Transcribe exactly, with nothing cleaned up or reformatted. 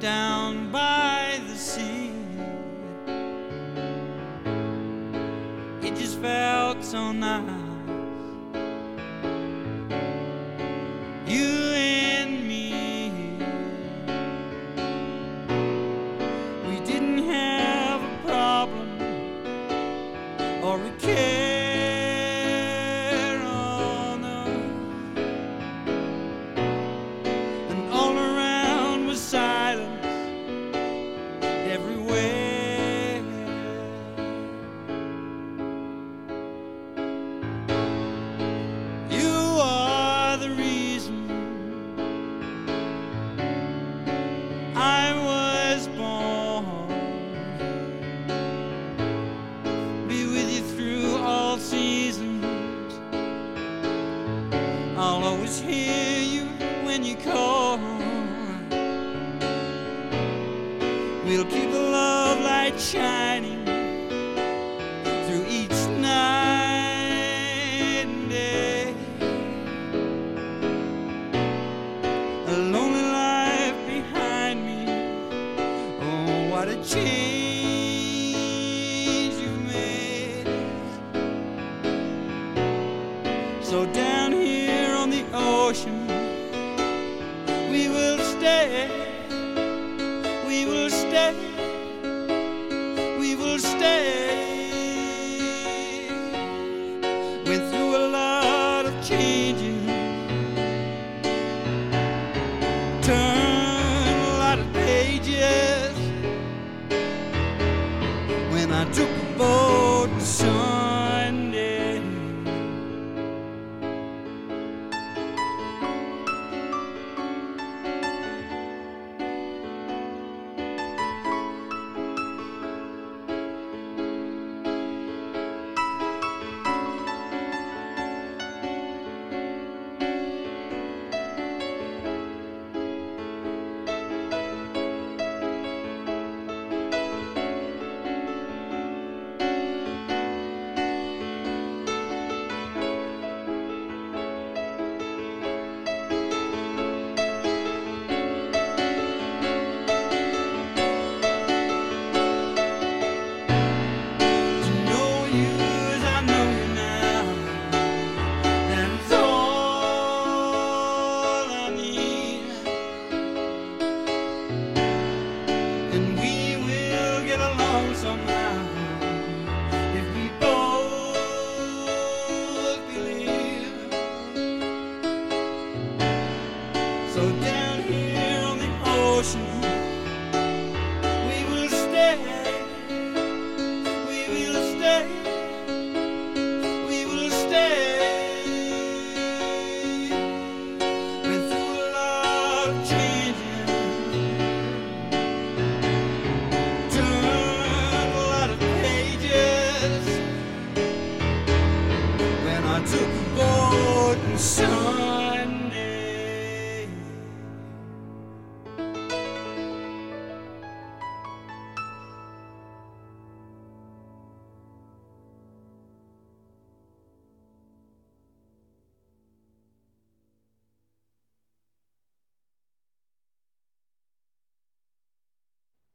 down by the sea. It just felt so nice. You and me, we didn't have a problem or a care on us, and all around was silence everywhere. You are the reason I was born. Be with you through all seasons. I'll always hear you when you call. We'll keep the love light shining through each night and day. A lonely life behind me. Oh, what a change you've made. So down here on the ocean, we will stay. We will stay. We will stay. Went through a lot of changes, turned a lot of pages when I took a boat to Sunday. Somehow, if we both believe. So down here on the ocean, we will stay. We will stay. We will stay. Went through a lot of change.